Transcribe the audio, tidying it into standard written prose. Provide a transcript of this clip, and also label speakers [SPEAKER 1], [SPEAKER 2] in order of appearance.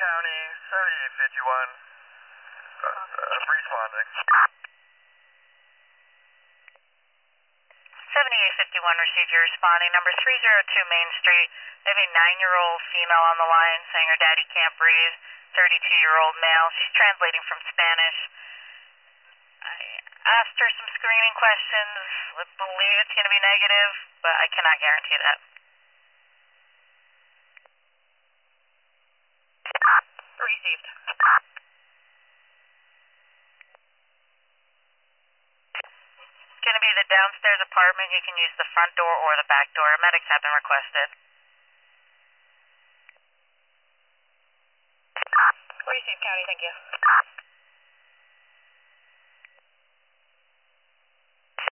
[SPEAKER 1] County, 7851, responding.
[SPEAKER 2] 7851 received your responding. Number 302 Main Street. They have a 9-year-old female on the line saying her daddy can't breathe. 32-year-old male. She's translating from Spanish. I asked her some screening questions. I believe it's going to be negative, but I cannot guarantee that. Received. It's going to be the downstairs apartment. You can use the front door or the back door. Medics have been requested. Received, County. Thank you.